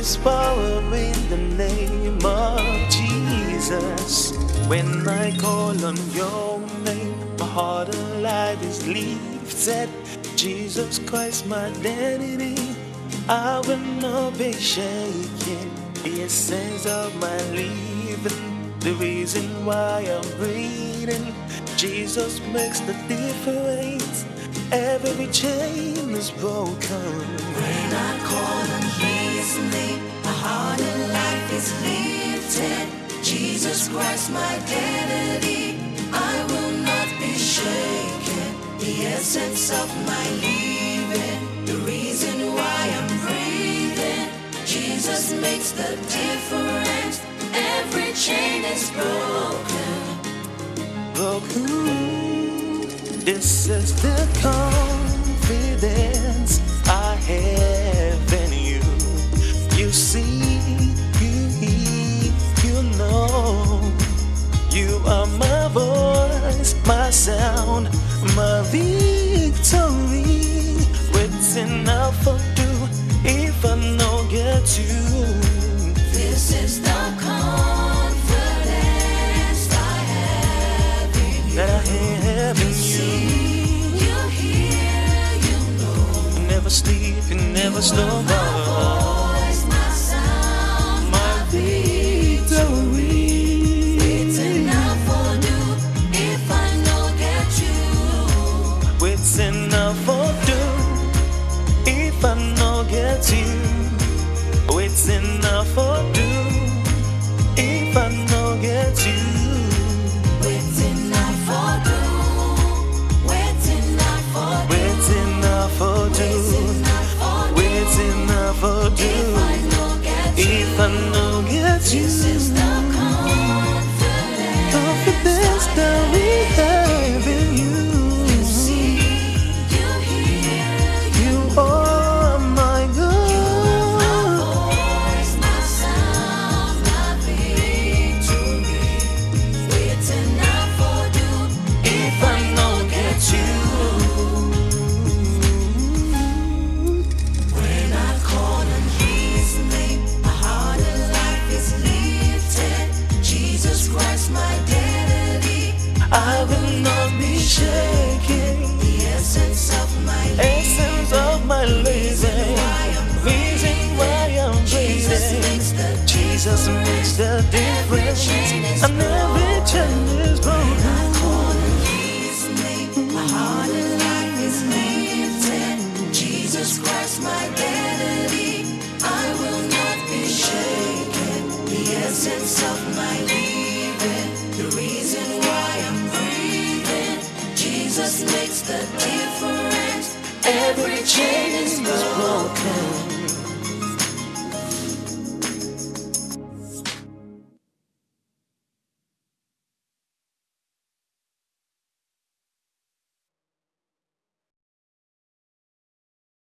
is power in the name of Jesus. When I call on your name, my heart and life is lifted. Jesus Christ, my identity, I will not be shaken. The essence of my living, the reason why I'm breathing. Jesus makes the difference. Every chain is broken. When I call on His name, my heart and life is lifted. Jesus Christ, my identity, I will not be shaken. The essence of my living, the reason why I'm breathing. Jesus makes the difference. Every chain is broken. Broken. This is the confidence I have in you. You see, you know, you are my voice, my sound, my victory. What's enough for do if I don't get you? This is the confidence I have in you. That I have in you. You hear, you know. Never sleep and never slow My down. voice, my sound, my victory. It's enough for you if I don't get you. It's enough for do if I don't get you. It's enough for do if I don't get you. It's enough for you. It's enough for you. It's enough for do. It's enough for you. It's enough for do If I don't get you. if I don't get you. This is the confidence that we have in you. you see, you hear, You are my God. my voice, my sound, my victory. It's enough for you if I don't get you. When I call on His name, my heart and life is lifted. Jesus Christ, my identity, I will not be shaken. the essence of my Essence of my living, reason why I'm breathing. Jesus makes the difference, and every chain is broken. call on His name, my heart and life is lifted. Jesus Christ, my identity, I will not be shaken. The essence of my living, the reason why I'm breathing. Jesus makes the difference. Every chain is broken.